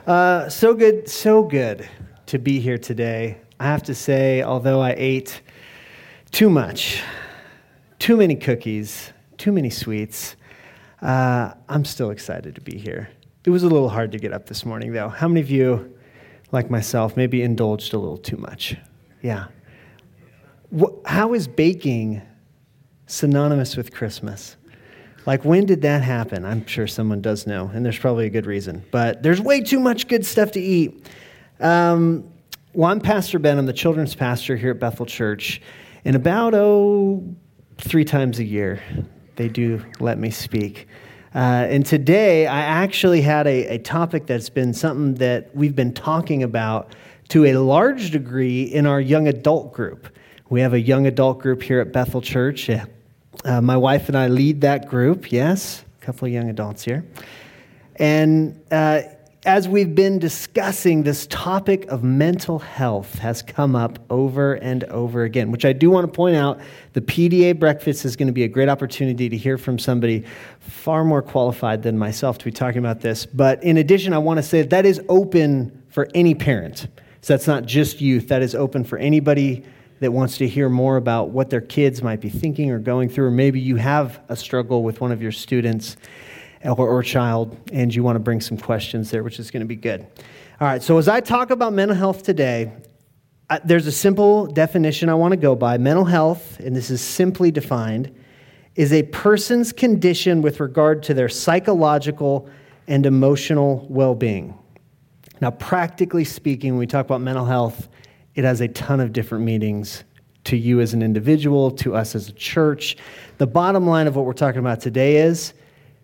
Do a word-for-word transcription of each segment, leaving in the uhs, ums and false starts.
Uh, so good, so good to be here today. I have to say, although I ate too much, too many cookies, too many sweets, uh, I'm still excited to be here. It was a little hard to get up this morning, though. How many of you, like myself, maybe indulged a little too much? Yeah. What, how is baking synonymous with Christmas? Like, when did that happen? I'm sure someone does know, and there's probably a good reason. But there's way too much good stuff to eat. Um, well, I'm Pastor Ben. I'm the children's pastor here at Bethel Church. And about, oh, three times a year, they do let me speak. Uh, and today, I actually had a, a topic that's been something that we've been talking about to a large degree in our young adult group. We have a young adult group here at Bethel Church. Uh, my wife and I lead that group, yes, a couple of young adults here. And uh, as we've been discussing, this topic of mental health has come up over and over again, which I do want to point out, the P D A breakfast is going to be a great opportunity to hear from somebody far more qualified than myself to be talking about this. But in addition, I want to say that, that is open for any parent. So that's not just youth, that is open for anybody that wants to hear more about what their kids might be thinking or going through, or maybe you have a struggle with one of your students or, or child, and you want to bring some questions there, which is going to be good. All right, so as I talk about mental health today, I, there's a simple definition I want to go by. Mental health, and this is simply defined, is a person's condition with regard to their psychological and emotional well-being. Now, practically speaking, when we talk about mental health, it has a ton of different meanings to you as an individual, to us as a church. The bottom line of what we're talking about today is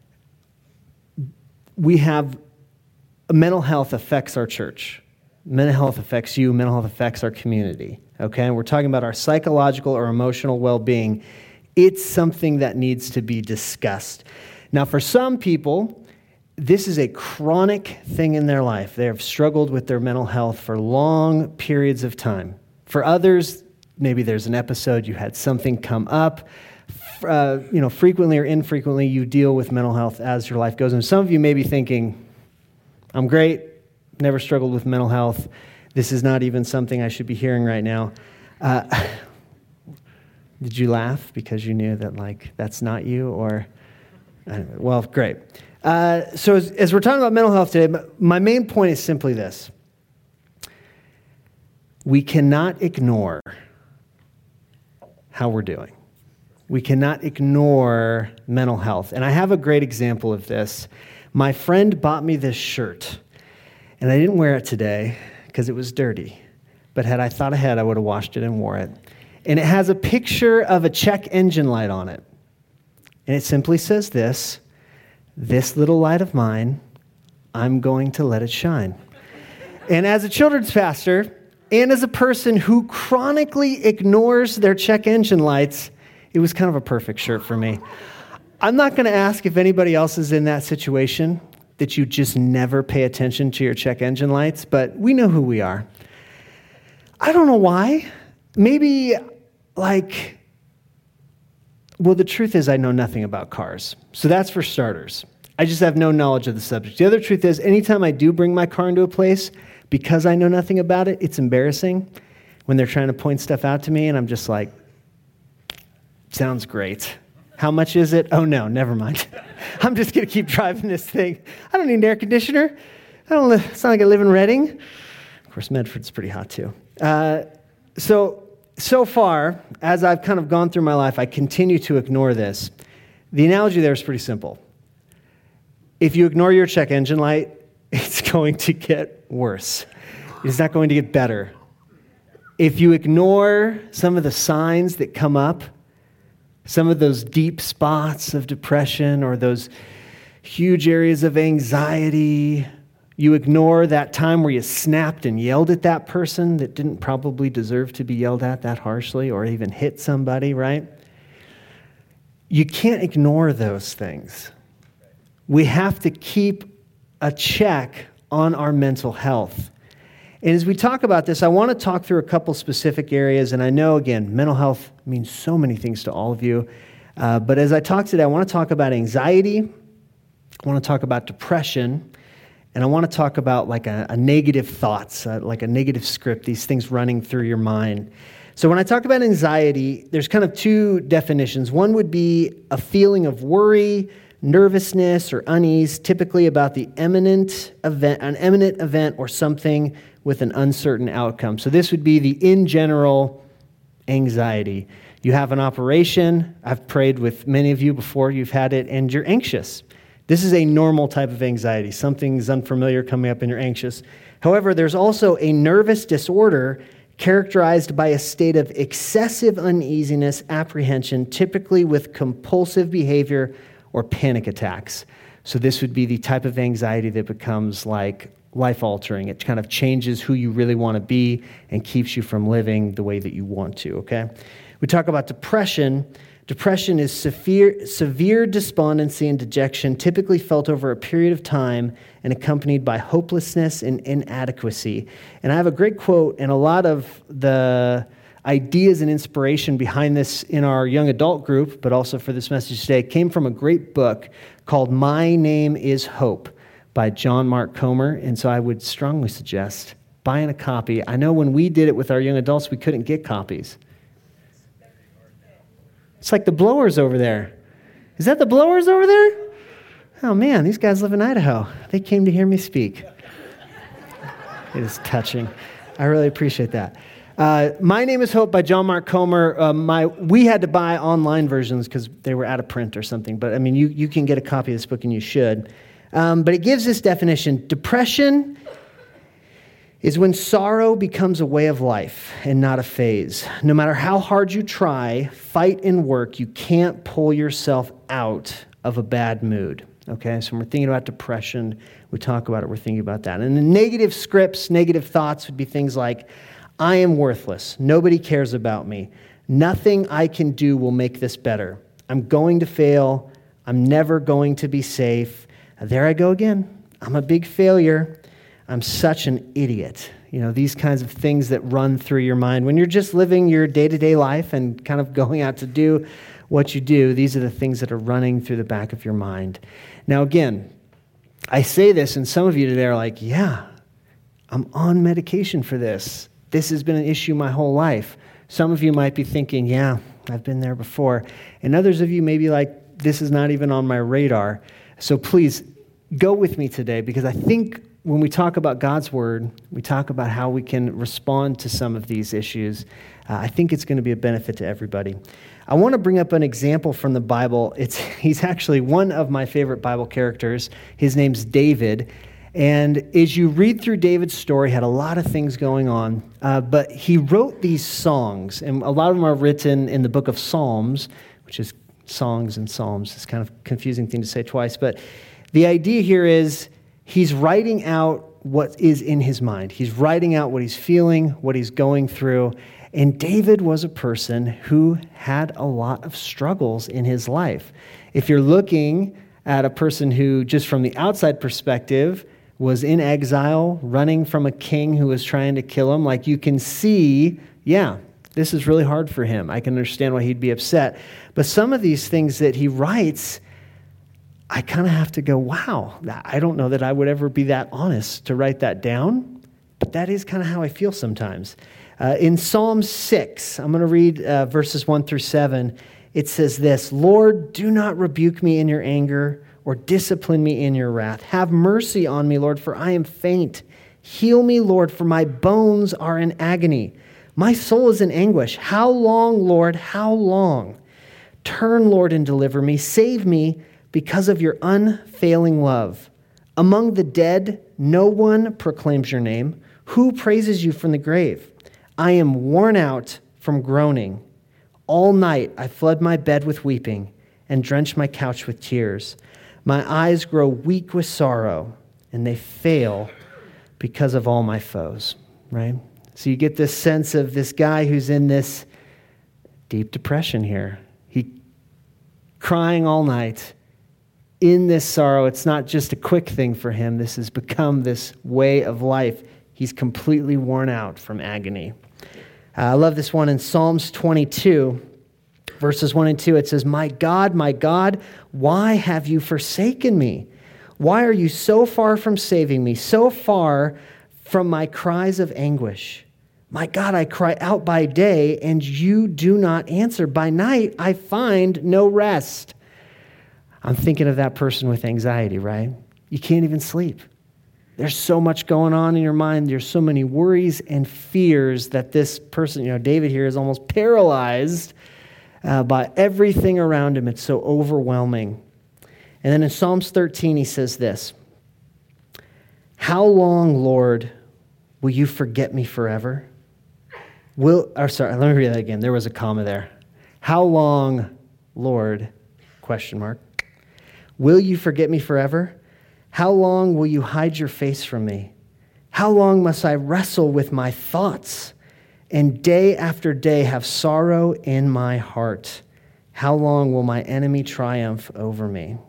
we have mental health affects our church. Mental health affects you. Mental health affects our community. Okay, and we're talking about our psychological or emotional well-being. It's something that needs to be discussed. Now, for some people, this is a chronic thing in their life. They have struggled with their mental health for long periods of time. For others, maybe there's an episode, you had something come up. Uh, you know, frequently or infrequently, you deal with mental health as your life goes. And some of you may be thinking, I'm great, never struggled with mental health. This is not even something I should be hearing right now. Uh, did you laugh because you knew that, like, that's not you? Or, uh, well, great. Uh, so as, as we're talking about mental health today, my main point is simply this. We cannot ignore how we're doing. We cannot ignore mental health. And I have a great example of this. My friend bought me this shirt, and I didn't wear it today because it was dirty. But had I thought ahead, I would have washed it and wore it. And it has a picture of a check engine light on it. And it simply says this: "This little light of mine, I'm going to let it shine." And as a children's pastor, and as a person who chronically ignores their check engine lights, it was kind of a perfect shirt for me. I'm not going to ask if anybody else is in that situation, that you just never pay attention to your check engine lights, but we know who we are. I don't know why. Maybe, like... Well, the truth is I know nothing about cars. So that's for starters. I just have no knowledge of the subject. The other truth is anytime I do bring my car into a place, because I know nothing about it, it's embarrassing when they're trying to point stuff out to me, and I'm just like, sounds great. How much is it? Oh, no, never mind. I'm just going to keep driving this thing. I don't need an air conditioner. I don't live, it's not like I live in Reading. Of course, Medford's pretty hot, too. Uh, so... So far, as I've kind of gone through my life, I continue to ignore this. The analogy there is pretty simple. If you ignore your check engine light, it's going to get worse. It's not going to get better. If you ignore some of the signs that come up, some of those deep spots of depression or those huge areas of anxiety, you ignore that time where you snapped and yelled at that person that didn't probably deserve to be yelled at that harshly or even hit somebody, right? You can't ignore those things. We have to keep a check on our mental health. And as we talk about this, I want to talk through a couple specific areas. And I know, again, mental health means so many things to all of you. Uh, but as I talk today, I want to talk about anxiety. I want to talk about depression. And I want to talk about like a, a negative thoughts, uh, like a negative script, these things running through your mind. So when I talk about anxiety, there's kind of two definitions. One would be a feeling of worry, nervousness, or unease, typically about the imminent event, an imminent event or something with an uncertain outcome. So this would be the in general anxiety. You have an operation. I've prayed with many of you before. You've had it, and you're anxious. This is a normal type of anxiety. Something's unfamiliar coming up, and you're anxious. However, there's also a nervous disorder characterized by a state of excessive uneasiness, apprehension, typically with compulsive behavior or panic attacks. So this would be the type of anxiety that becomes like life-altering. It kind of changes who you really want to be and keeps you from living the way that you want to, okay? We talk about depression. Depression is severe, severe despondency and dejection, typically felt over a period of time and accompanied by hopelessness and inadequacy. And I have a great quote, and a lot of the ideas and inspiration behind this in our young adult group, but also for this message today, came from a great book called My Name is Hope by John Mark Comer. And so I would strongly suggest buying a copy. I know when we did it with our young adults, we couldn't get copies. It's like the Blowers over there. Is that the Blowers over there? Oh man, these guys live in Idaho. They came to hear me speak. It is touching. I really appreciate that. Uh, My Name is Hope by John Mark Comer. Uh, my we had to buy online versions because they were out of print or something. But I mean, you, you can get a copy of this book, and you should. Um, but it gives this definition. Depression is when sorrow becomes a way of life and not a phase. No matter how hard you try, fight, and work, you can't pull yourself out of a bad mood. Okay, so when we're thinking about depression, we talk about it, we're thinking about that. And the negative scripts, negative thoughts would be things like, I am worthless. Nobody cares about me. Nothing I can do will make this better. I'm going to fail. I'm never going to be safe. There I go again. I'm a big failure. I'm such an idiot. You know, these kinds of things that run through your mind. When you're just living your day-to-day life and kind of going out to do what you do, these are the things that are running through the back of your mind. Now, again, I say this, and some of you today are like, yeah, I'm on medication for this. This has been an issue my whole life. Some of you might be thinking, yeah, I've been there before. And others of you may be like, this is not even on my radar. So please, go with me today, because I think when we talk about God's Word, we talk about how we can respond to some of these issues. Uh, I think it's going to be a benefit to everybody. I want to bring up an example from the Bible. It's He's actually one of my favorite Bible characters. His name's David. And as you read through David's story, he had a lot of things going on, uh, but he wrote these songs, and a lot of them are written in the book of Psalms, which is songs and psalms. It's kind of a confusing thing to say twice, but the idea here is he's writing out what is in his mind. He's writing out what he's feeling, what he's going through, and David was a person who had a lot of struggles in his life. If you're looking at a person who, just from the outside perspective, was in exile, running from a king who was trying to kill him, like you can see, yeah, this is really hard for him. I can understand why he'd be upset. But some of these things that he writes, I kind of have to go, wow, I don't know that I would ever be that honest to write that down, but that is kind of how I feel sometimes. Uh, in Psalm six, I'm going to read uh, verses one through seven. It says this, Lord, do not rebuke me in your anger or discipline me in your wrath. Have mercy on me, Lord, for I am faint. Heal me, Lord, for my bones are in agony. My soul is in anguish. How long, Lord, how long? Turn, Lord, and deliver me. Save me because of your unfailing love. Among the dead, no one proclaims your name. Who praises you from the grave? I am worn out from groaning. All night I flood my bed with weeping and drench my couch with tears. My eyes grow weak with sorrow, and they fail because of all my foes, right? So you get this sense of this guy who's in this deep depression here. He crying all night in this sorrow. It's not just a quick thing for him. This has become this way of life. He's completely worn out from agony. Uh, I love this one in Psalms twenty-two. Verses one and two, it says, My God, my God, why have you forsaken me? Why are you so far from saving me, so far from my cries of anguish? My God, I cry out by day, and you do not answer. By night, I find no rest. I'm thinking of that person with anxiety, right? You can't even sleep. There's so much going on in your mind. There's so many worries and fears that this person, you know, David here is almost paralyzed uh, by everything around him. It's so overwhelming. And then in Psalms thirteen, he says this, how long, Lord, will you forget me forever? Will, or sorry, let me read that again. There was a comma there. How long, Lord, question mark, will you forget me forever? How long will you hide your face from me? How long must I wrestle with my thoughts and day after day have sorrow in my heart? How long will my enemy triumph over me?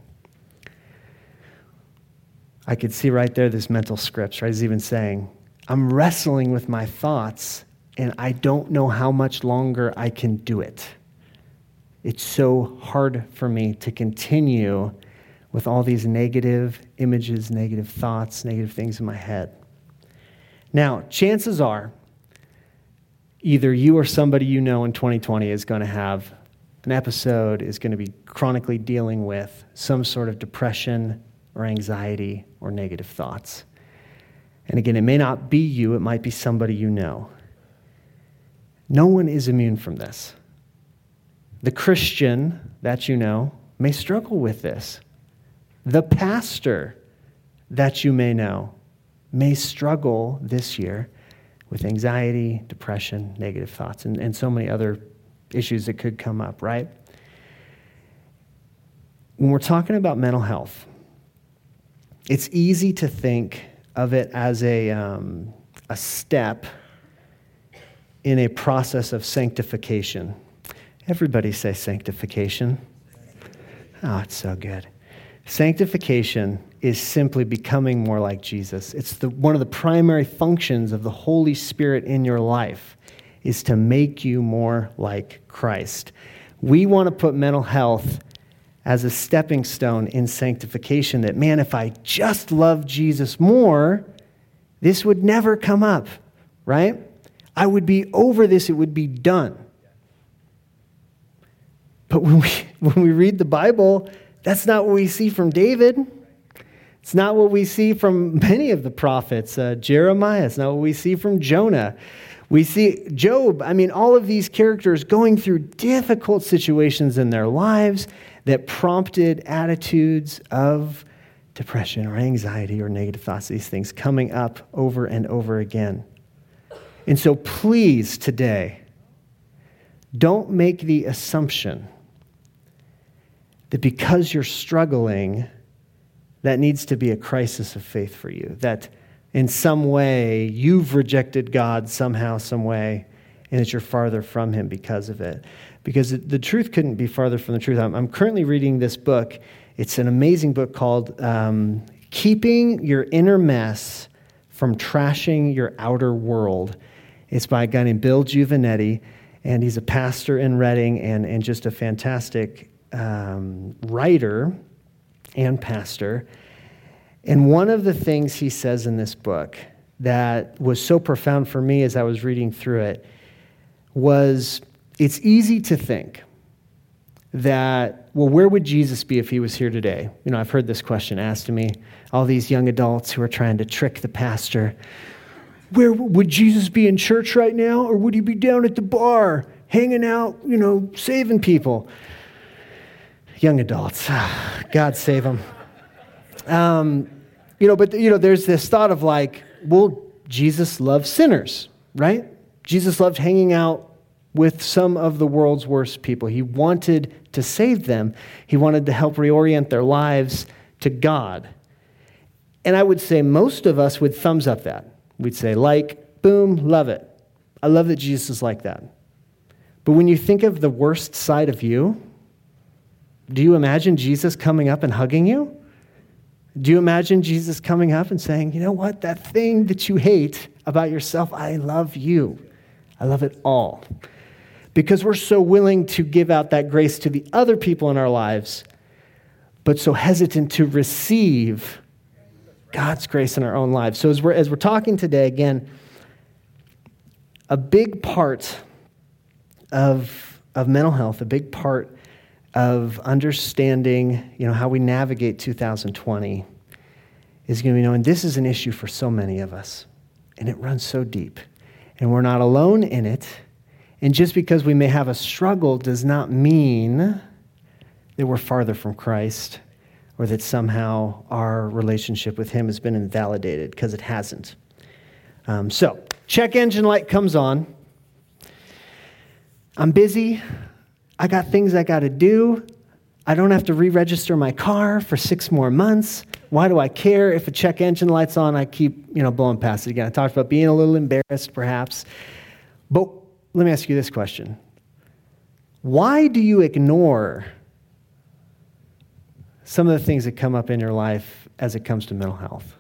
I could see right there this mental scripts, right? He's even saying, I'm wrestling with my thoughts and I don't know how much longer I can do it. It's so hard for me to continue with all these negative images, negative thoughts, negative things in my head. Now, chances are, either you or somebody you know in twenty twenty is going to have an episode, is going to be chronically dealing with some sort of depression or anxiety or negative thoughts. And again, it may not be you, it might be somebody you know. No one is immune from this. The Christian that you know may struggle with this. The pastor that you may know may struggle this year with anxiety, depression, negative thoughts, and, and so many other issues that could come up, right? When we're talking about mental health, it's easy to think of it as a, um, a step in a process of sanctification. Everybody say sanctification. Oh, it's so good. Sanctification is simply becoming more like Jesus. It's the, one of the primary functions of the Holy Spirit in your life is to make you more like Christ. We want to put mental health as a stepping stone in sanctification that, man, if I just love Jesus more, this would never come up, right? I would be over this. It would be done. But when we, when we read the Bible, that's not what we see from David. It's not what we see from many of the prophets. Uh, Jeremiah, it's not what we see from Jonah. We see Job, I mean, all of these characters going through difficult situations in their lives that prompted attitudes of depression or anxiety or negative thoughts, these things coming up over and over again. And so please today, don't make the assumption that because you're struggling, that needs to be a crisis of faith for you. That in some way, you've rejected God somehow, some way, and that you're farther from Him because of it. Because the truth couldn't be farther from the truth. I'm, I'm currently reading this book. It's an amazing book called um, Keeping Your Inner Mess from Trashing Your Outer World. It's by a guy named Bill Giovanetti, and he's a pastor in Reading and, and just a fantastic um, writer and pastor. And one of the things he says in this book that was so profound for me as I was reading through it was, it's easy to think that, well, where would Jesus be if he was here today? You know, I've heard this question asked to me, all these young adults who are trying to trick the pastor. Where would Jesus be in church right now, or would he be down at the bar, hanging out, you know, saving people? Young adults, God save them. Um, you know, but, you know, there's this thought of like, well, Jesus loved sinners, right? Jesus loved hanging out with some of the world's worst people. He wanted to save them. He wanted to help reorient their lives to God. And I would say most of us would thumbs up that. We'd say, like, boom, love it. I love that Jesus is like that. But when you think of the worst side of you, do you imagine Jesus coming up and hugging you? Do you imagine Jesus coming up and saying, you know what, that thing that you hate about yourself, I love you. I love it all. Because we're so willing to give out that grace to the other people in our lives. but so hesitant to receive God's grace in our own lives. So as we're, as we're talking today, again, a big part of, of mental health, a big part of understanding, you know, how we navigate two thousand twenty is going to be knowing this is an issue for so many of us, and it runs so deep, and we're not alone in it. And just because we may have a struggle does not mean that we're farther from Christ or that somehow our relationship with him has been invalidated, because it hasn't. Um, so, check engine light comes on. I'm busy. I got things I got to do. I don't have to re-register my car for six more months. Why do I care? If a check engine light's on, I keep, you know, blowing past it again. I talked about being a little embarrassed, perhaps. But let me ask you this question. Why do you ignore some of the things that come up in your life as it comes to mental health?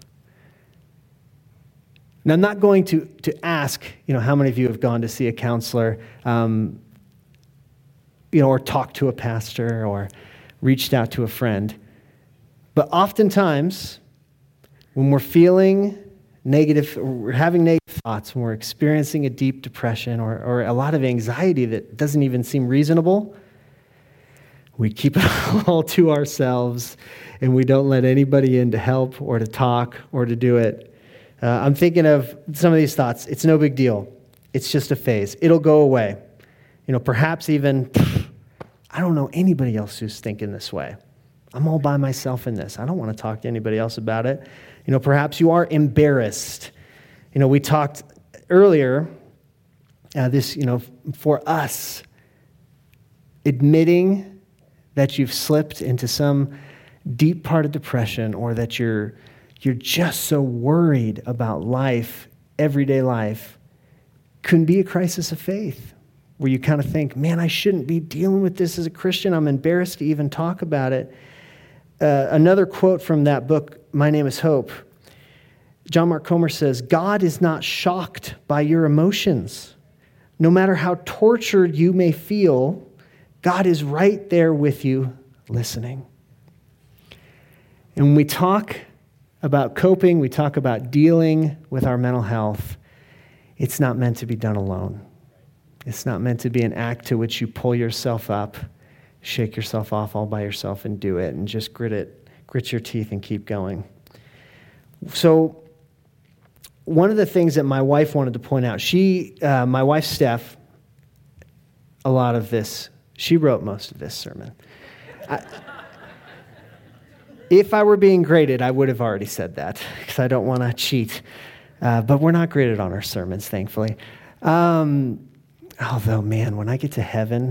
Now, I'm not going to, to ask, you know, how many of you have gone to see a counselor, um, you know, or talked to a pastor or reached out to a friend. But oftentimes, when we're feeling negative, we're having negative thoughts, when we're experiencing a deep depression or, or a lot of anxiety that doesn't even seem reasonable, we keep it all to ourselves, and we don't let anybody in to help or to talk or to do it. Uh, I'm thinking of some of these thoughts. It's no big deal. It's just a phase. It'll go away. You know, perhaps even, pff, I don't know anybody else who's thinking this way. I'm all by myself in this. I don't want to talk to anybody else about it. You know, perhaps you are embarrassed. You know, we talked earlier, uh, this, you know, for us, admitting that you've slipped into some deep part of depression, or that you're you're just so worried about life, everyday life, can be a crisis of faith, where you kind of think, man, I shouldn't be dealing with this as a Christian. I'm embarrassed to even talk about it. Uh, another quote from that book, My Name is Hope. John Mark Comer says, God is not shocked by your emotions. No matter how tortured you may feel, God is right there with you, listening. And when we talk about coping, we talk about dealing with our mental health, it's not meant to be done alone. It's not meant to be an act to which you pull yourself up, shake yourself off all by yourself and do it, and just grit it, grit your teeth and keep going. So one of the things that my wife wanted to point out, she, uh, my wife Steph, a lot of this, she wrote most of this sermon. I, if I were being graded, I would have already said that, because I don't want to cheat. Uh, but we're not graded on our sermons, thankfully. Um, although, man, when I get to heaven,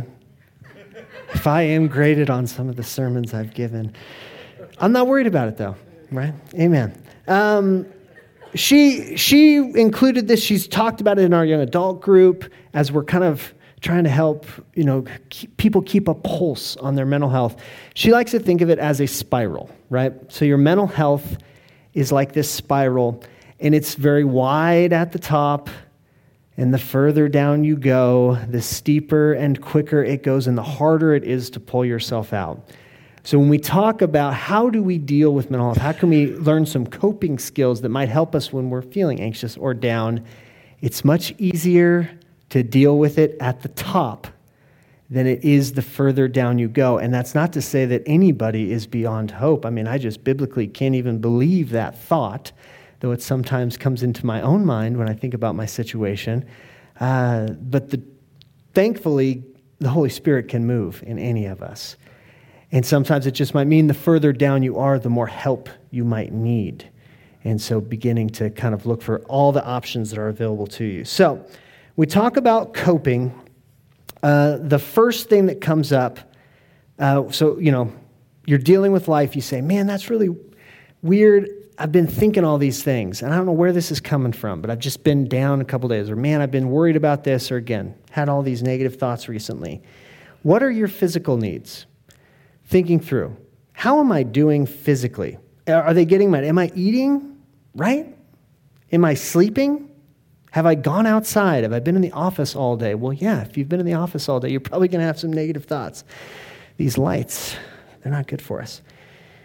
if I am graded on some of the sermons I've given, I'm not worried about it, though, right? Amen. Um, she she included this. She's talked about it in our young adult group as we're kind of trying to help, you know, keep, people keep a pulse on their mental health. She likes to think of it as a spiral, right? So your mental health is like this spiral, and it's very wide at the top, and the further down you go, the steeper and quicker it goes, and the harder it is to pull yourself out. So when we talk about how do we deal with mental health, how can we learn some coping skills that might help us when we're feeling anxious or down, it's much easier to deal with it at the top than it is the further down you go. And that's not to say that anybody is beyond hope. I mean, I just biblically can't even believe that thought, though it sometimes comes into my own mind when I think about my situation. Uh, but the, thankfully, the Holy Spirit can move in any of us. And sometimes it just might mean the further down you are, the more help you might need. And so beginning to kind of look for all the options that are available to you. So we talk about coping. Uh, the first thing that comes up, uh, so, you know, you're dealing with life, you say, man, that's really weird. I've been thinking all these things, and I don't know where this is coming from, but I've just been down a couple days, or man, I've been worried about this, or again, had all these negative thoughts recently. What are your physical needs? Thinking through, how am I doing physically? Are they getting my, am I eating right? Am I sleeping? Have I gone outside? Have I been in the office all day? Well, yeah, if you've been in the office all day, you're probably going to have some negative thoughts. These lights, they're not good for us.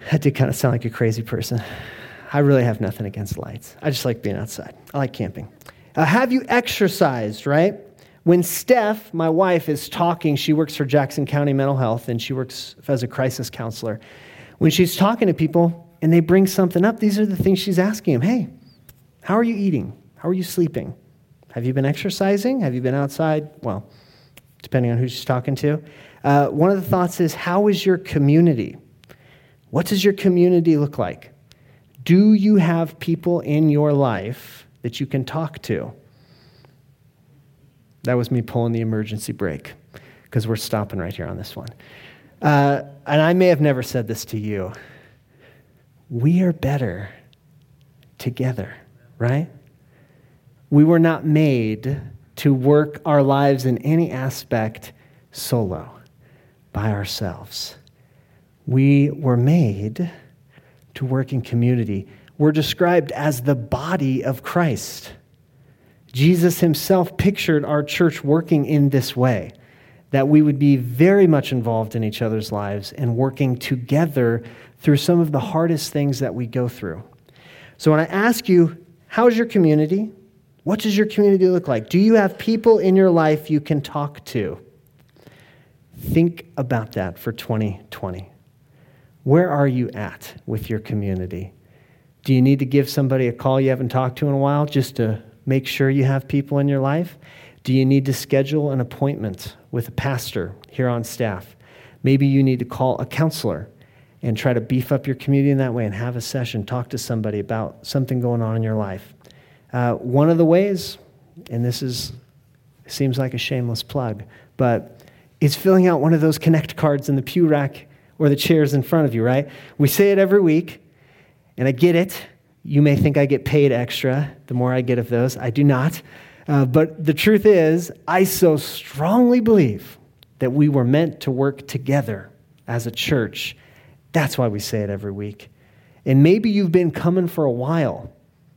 That did kind of sound like a crazy person. I really have nothing against lights. I just like being outside. I like camping. Uh, have you exercised, right? When Steph, my wife, is talking, she works for Jackson County Mental Health, and she works as a crisis counselor. When she's talking to people and they bring something up, these are the things she's asking them. Hey, how are you eating? How are you sleeping? Have you been exercising? Have you been outside? Well, depending on who she's talking to. Uh, one of the thoughts is, how is your community? What does your community look like? Do you have people in your life that you can talk to? That was me pulling the emergency brake, because we're stopping right here on this one. Uh, and I may have never said this to you. We are better together, right? We were not made to work our lives in any aspect solo, by ourselves. We were made to work in community. We're described as the body of Christ. Jesus himself pictured our church working in this way, that we would be very much involved in each other's lives and working together through some of the hardest things that we go through. So when I ask you, how's your community? What does your community look like? Do you have people in your life you can talk to? Think about that for twenty twenty. Where are you at with your community? Do you need to give somebody a call you haven't talked to in a while just to make sure you have people in your life? Do you need to schedule an appointment with a pastor here on staff? Maybe you need to call a counselor and try to beef up your community in that way and have a session, talk to somebody about something going on in your life. Uh, one of the ways, and this is seems like a shameless plug, but is filling out one of those Connect cards in the pew rack or the chairs in front of you, right? We say it every week, and I get it. You may think I get paid extra the more I get of those. I do not. Uh, but the truth is, I so strongly believe that we were meant to work together as a church. That's why we say it every week. And maybe you've been coming for a while,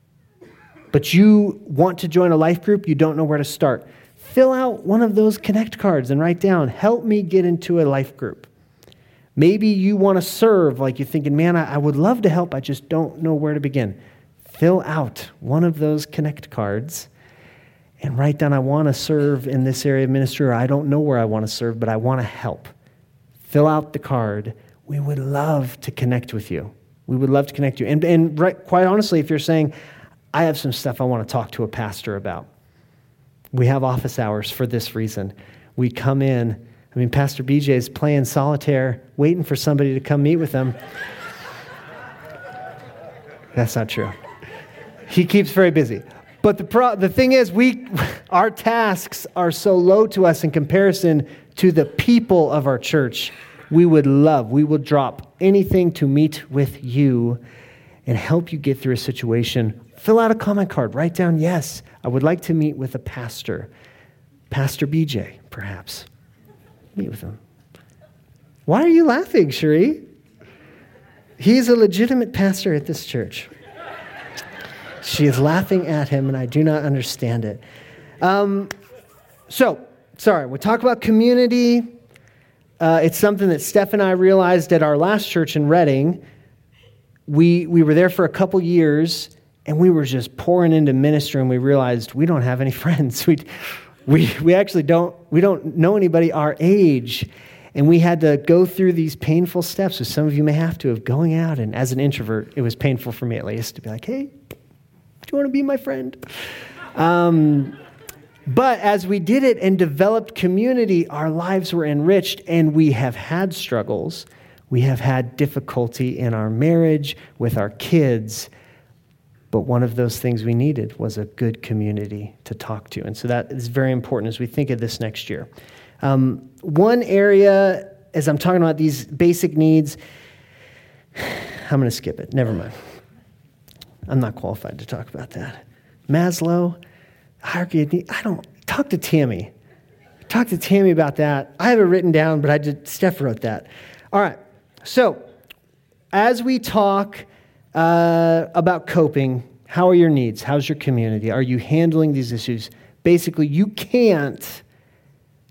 but you want to join a life group, you don't know where to start. Fill out one of those Connect cards and write down, help me get into a life group. Maybe you want to serve, like you're thinking, man, I, I would love to help, I just don't know where to begin. Fill out one of those Connect cards and write down, I want to serve in this area of ministry, or I don't know where I want to serve, but I want to help. Fill out the card. We would love to connect with you. We would love to connect you. And, and right, quite honestly, if you're saying, I have some stuff I want to talk to a pastor about, we have office hours for this reason. We come in. I mean, Pastor B J is playing solitaire, waiting for somebody to come meet with him. That's not true. He keeps very busy. But the pro- the thing is, we our tasks are so low to us in comparison to the people of our church. We would love, we will drop anything to meet with you and help you get through a situation. Fill out a comment card. Write down, yes, I would like to meet with a pastor. Pastor B J, perhaps. Meet with him. Why are you laughing, Cherie? He's a legitimate pastor at this church. She is laughing at him, and I do not understand it. Um, so, sorry, we talk about community. Uh, it's something that Steph and I realized at our last church in Redding. We we were there for a couple years, and we were just pouring into ministry, and we realized we don't have any friends. We we we actually don't we don't know anybody our age, and we had to go through these painful steps. So some of you may have to of going out, and as an introvert, it was painful for me at least to be like, hey, do you want to be my friend? Um, but as we did it and developed community, our lives were enriched, and we have had struggles. We have had difficulty in our marriage, with our kids, but one of those things we needed was a good community to talk to. And so that is very important as we think of this next year. Um, one area, as I'm talking about these basic needs, I'm going to skip it. Never mind. I'm not qualified to talk about that. Maslow, hierarchy of need. I don't, talk to Tammy. Talk to Tammy about that. I have it written down, but I did, Steph wrote that. All right. So, as we talk uh, about coping, how are your needs? How's your community? Are you handling these issues? Basically, you can't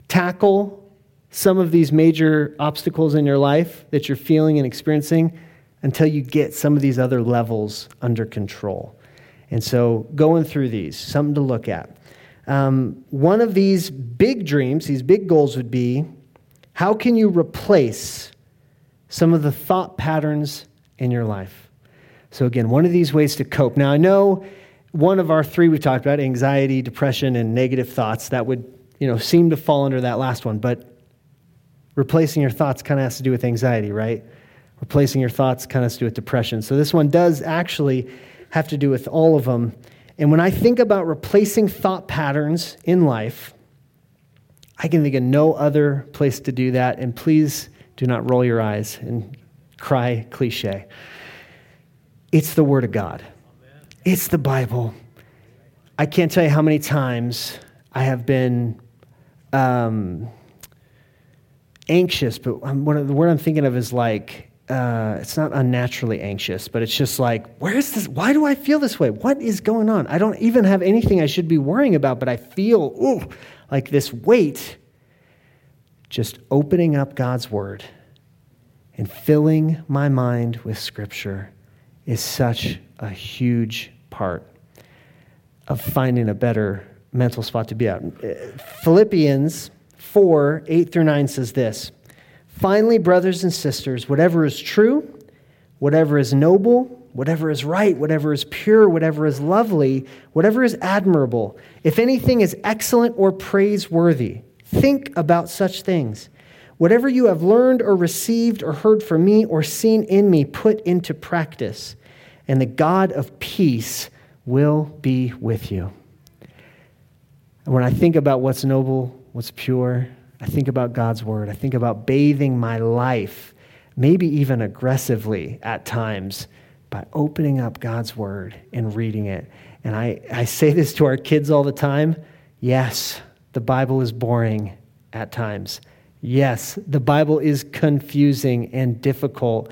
tackle some of these major obstacles in your life that you're feeling and experiencing until you get some of these other levels under control. And so going through these, something to look at. Um, one of these big dreams, these big goals would be, how can you replace some of the thought patterns in your life? So again, one of these ways to cope. Now I know one of our three we talked about, anxiety, depression, and negative thoughts, that would, you know, seem to fall under that last one, but replacing your thoughts kind of has to do with anxiety, right? Replacing your thoughts kind of has to do with depression. So this one does actually have to do with all of them. And when I think about replacing thought patterns in life, I can think of no other place to do that. And please do not roll your eyes and cry cliche. It's the Word of God. Amen. It's the Bible. I can't tell you how many times I have been um, anxious, but I'm, one of the word I'm thinking of is like, Uh, it's not unnaturally anxious, but it's just like, where's this? Why do I feel this way? What is going on? I don't even have anything I should be worrying about, but I feel, ooh, like this weight. Just opening up God's Word and filling my mind with Scripture is such a huge part of finding a better mental spot to be at. Philippians four, eight through nine says this: "Finally, brothers and sisters, whatever is true, whatever is noble, whatever is right, whatever is pure, whatever is lovely, whatever is admirable, if anything is excellent or praiseworthy, think about such things. Whatever you have learned or received or heard from me or seen in me, put into practice, and the God of peace will be with you." And when I think about what's noble, what's pure, I think about God's Word. I think about bathing my life, maybe even aggressively at times, by opening up God's Word and reading it. And I, I say this to our kids all the time. Yes, the Bible is boring at times. Yes, the Bible is confusing and difficult.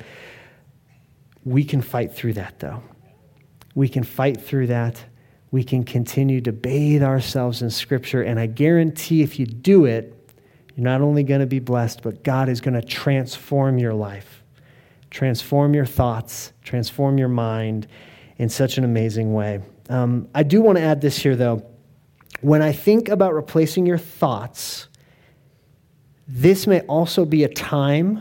We can fight through that, though. We can fight through that. We can continue to bathe ourselves in Scripture. And I guarantee if you do it, you're not only going to be blessed, but God is going to transform your life, transform your thoughts, transform your mind in such an amazing way. Um, I do want to add this here, though. When I think about replacing your thoughts, this may also be a time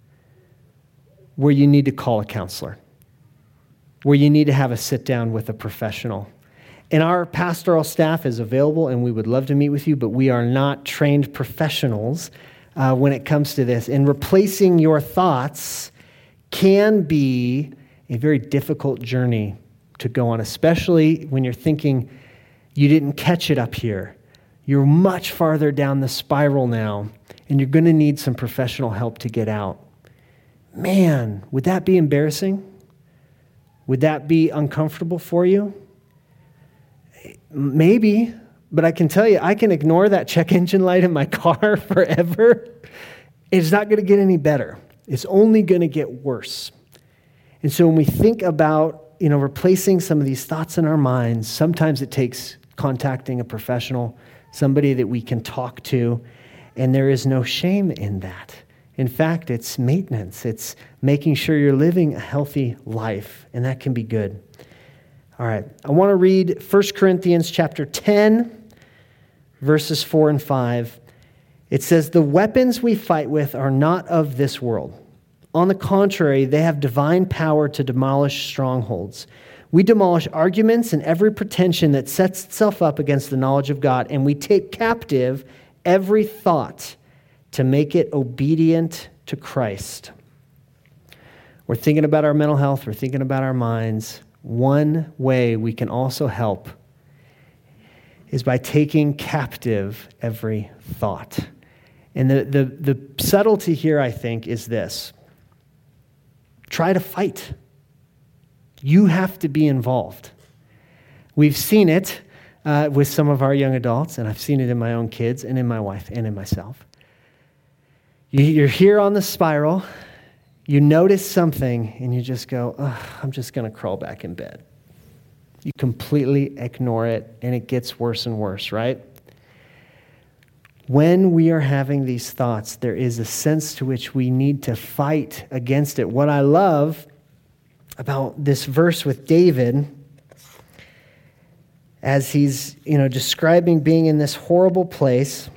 where you need to call a counselor, where you need to have a sit down with a professional. And our pastoral staff is available, and we would love to meet with you, but we are not trained professionals uh, when it comes to this. And replacing your thoughts can be a very difficult journey to go on, especially when you're thinking you didn't catch it up here. You're much farther down the spiral now, and you're going to need some professional help to get out. Man, would that be embarrassing? Would that be uncomfortable for you? Maybe, but I can tell you, I can ignore that check engine light in my car forever. It's not going to get any better. It's only going to get worse. And so when we think about, you know, replacing some of these thoughts in our minds, sometimes it takes contacting a professional, somebody that we can talk to, and there is no shame in that. In fact, it's maintenance. It's making sure you're living a healthy life, and that can be good. All right, I want to read First Corinthians chapter ten, verses four and five. It says, "The weapons we fight with are not of this world. On the contrary, they have divine power to demolish strongholds. We demolish arguments and every pretension that sets itself up against the knowledge of God, and we take captive every thought to make it obedient to Christ." We're thinking about our mental health. We're thinking about our minds. One way we can also help is by taking captive every thought. And the, the, the subtlety here, I think, is this. Try to fight. You have to be involved. We've seen it uh, with some of our young adults, and I've seen it in my own kids and in my wife and in myself. You're here on the spiral. You notice something, and you just go, oh, I'm just going to crawl back in bed. You completely ignore it, and it gets worse and worse, right? When we are having these thoughts, there is a sense to which we need to fight against it. What I love about this verse with David as he's, you know, describing being in this horrible place.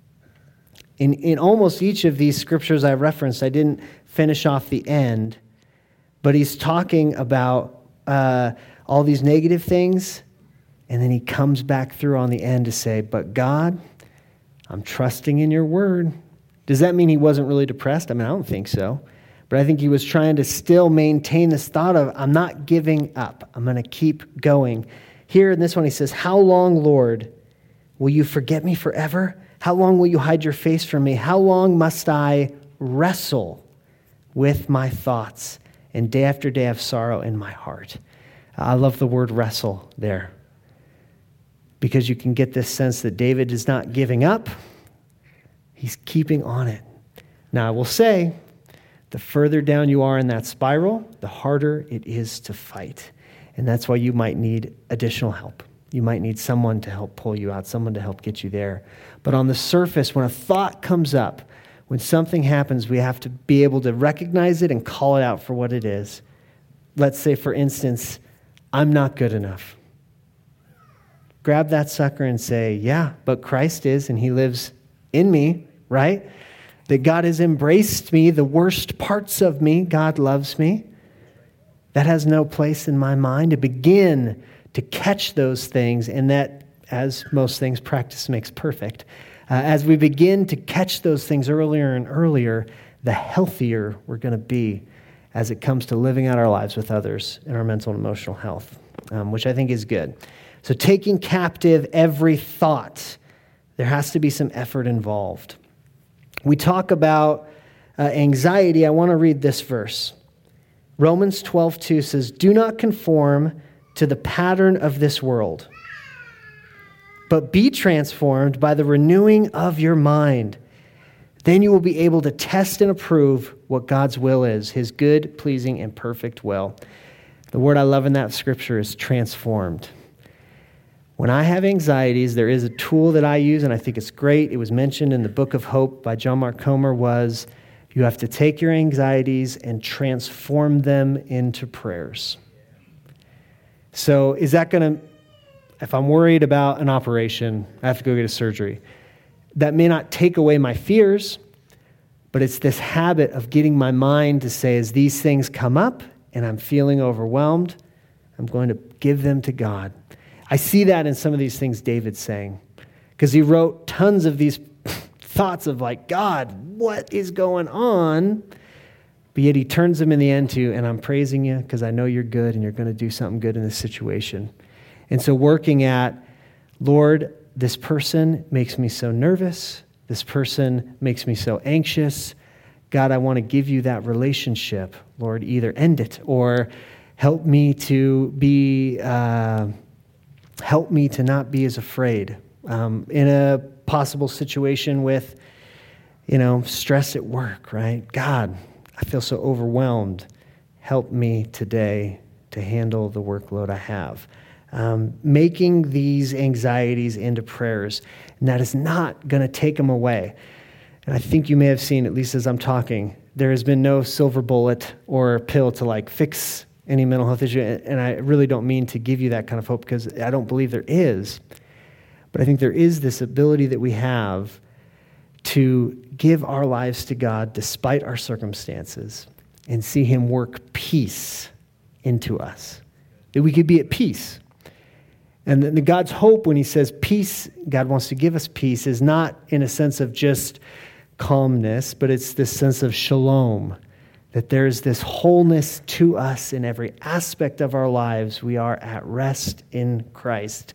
In, in almost each of these scriptures I referenced, I didn't finish off the end, but he's talking about uh, all these negative things, and then he comes back through on the end to say, but God, I'm trusting in your word. Does that mean he wasn't really depressed? I mean, I don't think so. But I think he was trying to still maintain this thought of, I'm not giving up. I'm going to keep going. Here in this one, he says, how long, Lord, will you forget me forever? How long will you hide your face from me? How long must I wrestle with my thoughts and day after day have sorrow in my heart? I love the word wrestle there, because you can get this sense that David is not giving up. He's keeping on it. Now, I will say, the further down you are in that spiral, the harder it is to fight. And that's why you might need additional help. You might need someone to help pull you out, someone to help get you there. But on the surface, when a thought comes up, when something happens, we have to be able to recognize it and call it out for what it is. Let's say, for instance, I'm not good enough. Grab that sucker and say, yeah, but Christ is, and he lives in me, right? That God has embraced me, the worst parts of me. God loves me. That has no place in my mind. To begin to catch those things, and that, as most things, practice makes perfect. Uh, as we begin to catch those things earlier and earlier, the healthier we're going to be as it comes to living out our lives with others in our mental and emotional health, um, which I think is good. So taking captive every thought, there has to be some effort involved. We talk about uh, anxiety. I want to read this verse. Romans twelve two says, do not conform to the pattern of this world, but be transformed by the renewing of your mind. Then you will be able to test and approve what God's will is, his good, pleasing, and perfect will. The word I love in that scripture is transformed. When I have anxieties, there is a tool that I use, and I think it's great. It was mentioned in the Book of Hope by John Mark Comer, was you have to take your anxieties and transform them into prayers. So is that going to, if I'm worried about an operation, I have to go get a surgery, that may not take away my fears, but it's this habit of getting my mind to say, as these things come up and I'm feeling overwhelmed, I'm going to give them to God. I see that in some of these things David's saying, because he wrote tons of these thoughts of like, God, what is going on? But yet he turns them in the end to, and I'm praising you because I know you're good and you're going to do something good in this situation. And so working at, Lord, this person makes me so nervous. This person makes me so anxious. God, I want to give you that relationship. Lord, either end it or help me to be... Uh, Help me to not be as afraid. Um, in a possible situation with, you know, stress at work, right? God, I feel so overwhelmed. Help me today to handle the workload I have. Um, making these anxieties into prayers, and that is not going to take them away. And I think you may have seen, at least as I'm talking, there has been no silver bullet or pill to like fix any mental health issue, and I really don't mean to give you that kind of hope because I don't believe there is, but I think there is this ability that we have to give our lives to God despite our circumstances and see him work peace into us, that we could be at peace. And the, the God's hope when he says peace, God wants to give us peace, is not in a sense of just calmness, but it's this sense of shalom, that there's this wholeness to us in every aspect of our lives. We are at rest in Christ.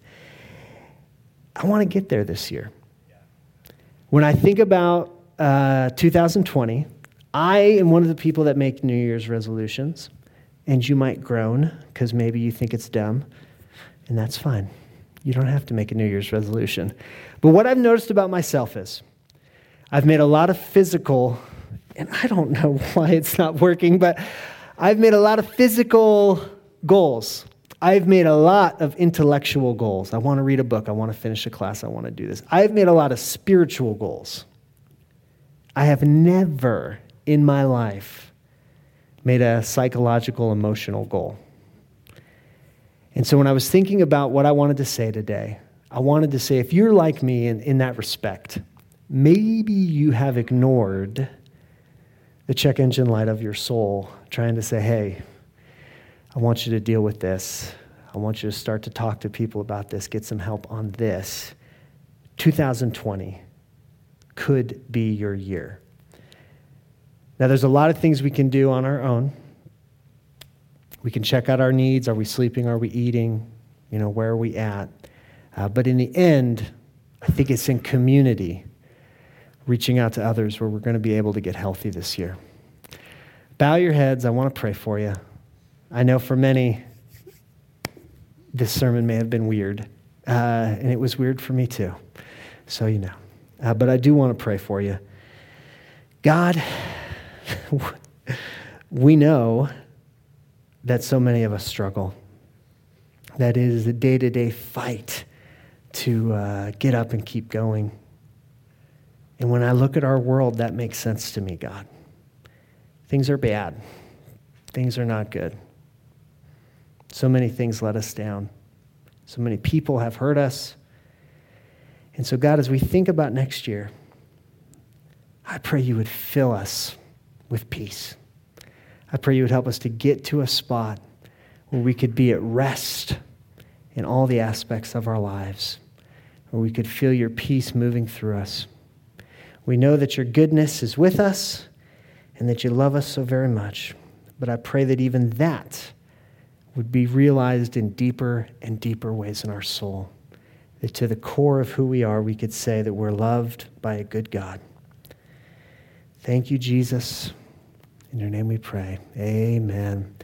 I want to get there this year. When I think about uh, two thousand twenty, I am one of the people that make New Year's resolutions, and you might groan because maybe you think it's dumb, and that's fine. You don't have to make a New Year's resolution. But what I've noticed about myself is I've made a lot of physical, and I don't know why it's not working, but I've made a lot of physical goals. I've made a lot of intellectual goals. I want to read a book. I want to finish a class. I want to do this. I've made a lot of spiritual goals. I have never in my life made a psychological, emotional goal. And so when I was thinking about what I wanted to say today, I wanted to say, if you're like me in, in that respect, maybe you have ignored the check engine light of your soul, trying to say, hey, I want you to deal with this. I want you to start to talk to people about this, get some help on this. two thousand twenty could be your year. Now, there's a lot of things we can do on our own. We can check out our needs. Are we sleeping? Are we eating? You know, where are we at? Uh, but in the end, I think it's in community, reaching out to others, where we're going to be able to get healthy this year. Bow your heads. I want to pray for you. I know for many, this sermon may have been weird, uh, and it was weird for me too, so you know. Uh, but I do want to pray for you. God, we know that so many of us struggle. That it is a day-to-day fight to uh, get up and keep going. And when I look at our world, that makes sense to me, God. Things are bad. Things are not good. So many things let us down. So many people have hurt us. And so, God, as we think about next year, I pray you would fill us with peace. I pray you would help us to get to a spot where we could be at rest in all the aspects of our lives, where we could feel your peace moving through us. We know that your goodness is with us and that you love us so very much. But I pray that even that would be realized in deeper and deeper ways in our soul. That to the core of who we are, we could say that we're loved by a good God. Thank you, Jesus. In your name we pray. Amen.